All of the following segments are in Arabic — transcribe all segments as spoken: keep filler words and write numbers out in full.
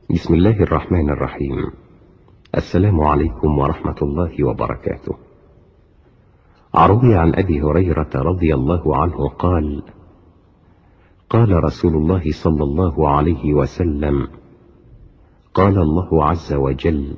بسم الله الرحمن الرحيم. السلام عليكم ورحمة الله وبركاته. عروي عن أبي هريرة رضي الله عنه قال: قال رسول الله صلى الله عليه وسلم: قال الله عز وجل: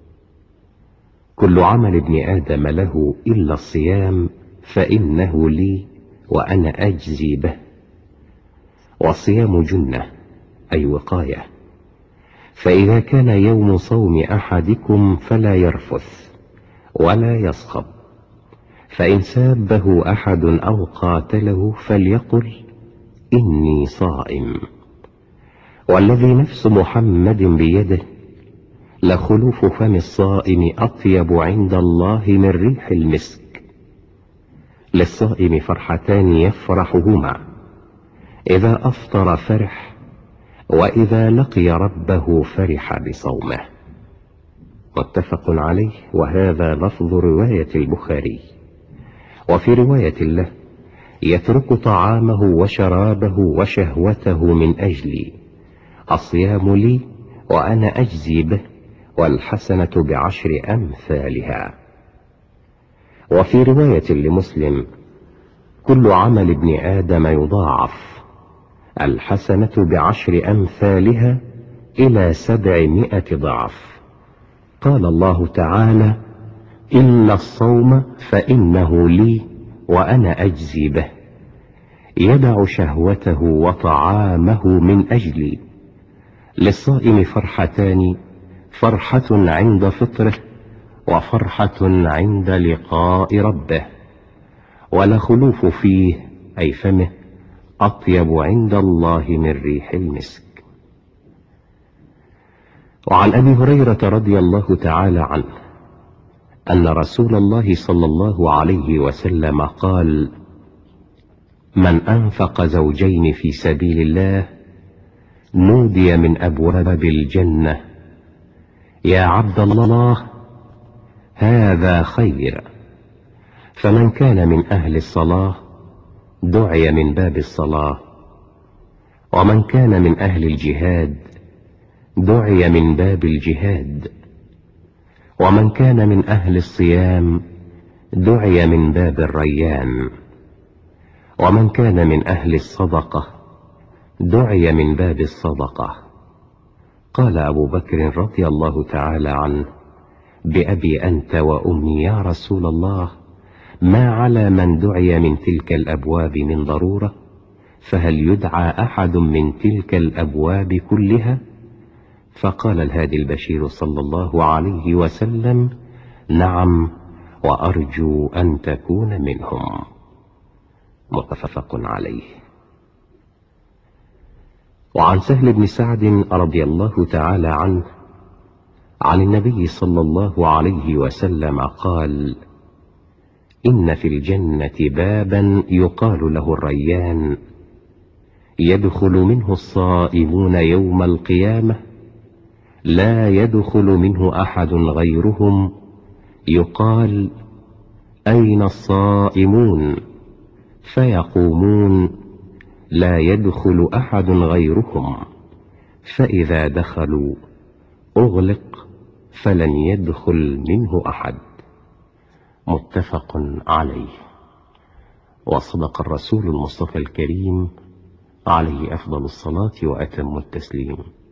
كل عمل ابن آدم له إلا الصيام فإنه لي وأنا أجزي به. والصيام جنة أي وقاية، فإذا كان يوم صوم أحدكم فلا يرفث ولا يصخب، فإن سابه أحد أو قاتله فليقل إني صائم. والذي نفس محمد بيده لخلوف فم الصائم أطيب عند الله من ريح المسك. للصائم فرحتان يفرحهما: إذا أفطر فرح، وإذا لقي ربه فرح بصومه. متفق عليه، وهذا لفظ رواية البخاري. وفي رواية له: يترك طعامه وشرابه وشهوته من أجلي، الصيام لي وأنا أجزي به، والحسنة بعشر أمثالها. وفي رواية لمسلم: كل عمل ابن آدم يضاعف، الحسنة بعشر أمثالها إلى سبعمائة ضعف. قال الله تعالى: إلا الصوم فإنه لي وأنا أجزي به، يدع شهوته وطعامه من أجلي. للصائم فرحتان: فرحة عند فطره، وفرحة عند لقاء ربه. ولخلوف فيه أي فمه أطيب عند الله من ريح المسك. وعن أبي هريرة رضي الله تعالى عنه أن رسول الله صلى الله عليه وسلم قال: من أنفق زوجين في سبيل الله نودي من أبواب الجنة: يا عبد الله هذا خير. فمن كان من أهل الصلاة دعي من باب الصلاة، ومن كان من أهل الجهاد دعي من باب الجهاد، ومن كان من أهل الصيام دعي من باب الريان، ومن كان من أهل الصدقة دعي من باب الصدقة. قال أبو بكر رضي الله تعالى عنه: بأبي أنت وأمي يا رسول الله، ما على من دعي من تلك الأبواب من ضرورة؟ فهل يدعى أحد من تلك الأبواب كلها؟ فقال الهادي البشير صلى الله عليه وسلم: نعم، وأرجو أن تكون منهم. متفق عليه. وعن سهل بن سعد رضي الله تعالى عنه عن النبي صلى الله عليه وسلم قال: إن في الجنة بابا يقال له الريان، يدخل منه الصائمون يوم القيامة، لا يدخل منه أحد غيرهم، يقال: أين الصائمون؟ فيقومون: لا يدخل أحد غيرهم. فإذا دخلوا أغلق فلن يدخل منه أحد. متفق عليه. وصدق الرسول المصطفى الكريم عليه أفضل الصلاة وأتم التسليم.